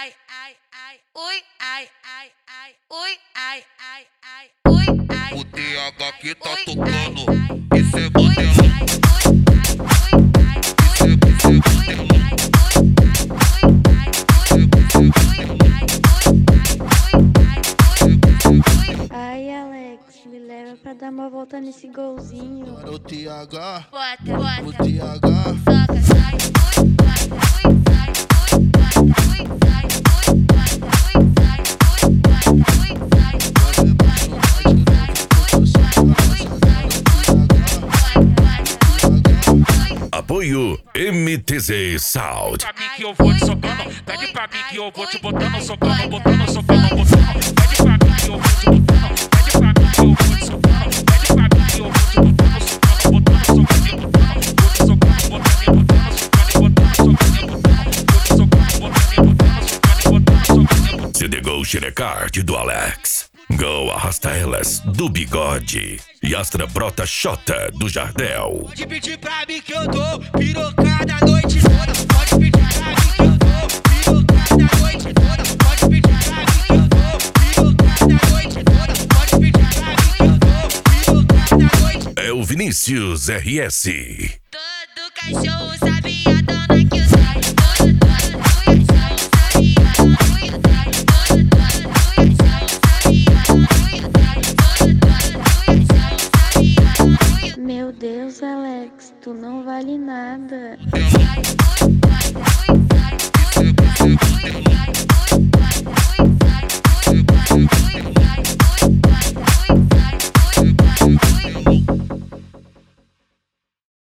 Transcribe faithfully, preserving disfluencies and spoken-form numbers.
ai, ai, ai, ui, ai, ai, ai, ui, ai, ai, ai, ui, ai. O D H que tá Ui, tocando, ai, ai, esse é ui, modelão, ai, ui, ai, esse é, esse é modelão, Ai, Alex, me leva pra dar uma volta nesse golzinho. Para o T H, bota, o bota, T H, soca, sai, ui, bota, ui, sai, ui, bota, ui, sai, ui, bota, ui, sai, ui, bota, ui, sai, ui, bota, Apoio M T Z Sound. Pra mim que eu vou te socando, pede pra mim que eu vou te botando, socando, botando, socando, botando. Pede pra mim que eu vou te botando, pede pra mim que eu vou te socando, pede pra mim que eu vou te botando, socando, botando, socando e botando. Vou te socando, botando e botando, socando e botando, socando e botando. Vou te socando, botando e botando, socando e botando, socando e botando. C D Go Xerecard do Alex. Go Arrasta Elas do Bigode. E Astra Brota Xota do Jardel. Pode pedir pra mim que eu dou pirocada a noite toda. Pode pedir pra mim que eu dou pirocada a noite toda. Pode pedir pra mim que eu dou pirocada a noite toda. Pode pedir pra mim que eu dou pirocada a noite. É o Vinícius R S. todo cachorro sabe a dona que o sai. Todo, todo, todo cachorro sabe a dona que o sai. Todo, todo, todo cachorro sabe a dona que o sai. Todo, todo, todo cachorro sabe a dona que o sai. Meu Deus, Alex, tu não vale nada. Ui, bota, ui, sai, ui, bota, ui, sai, ui, bota,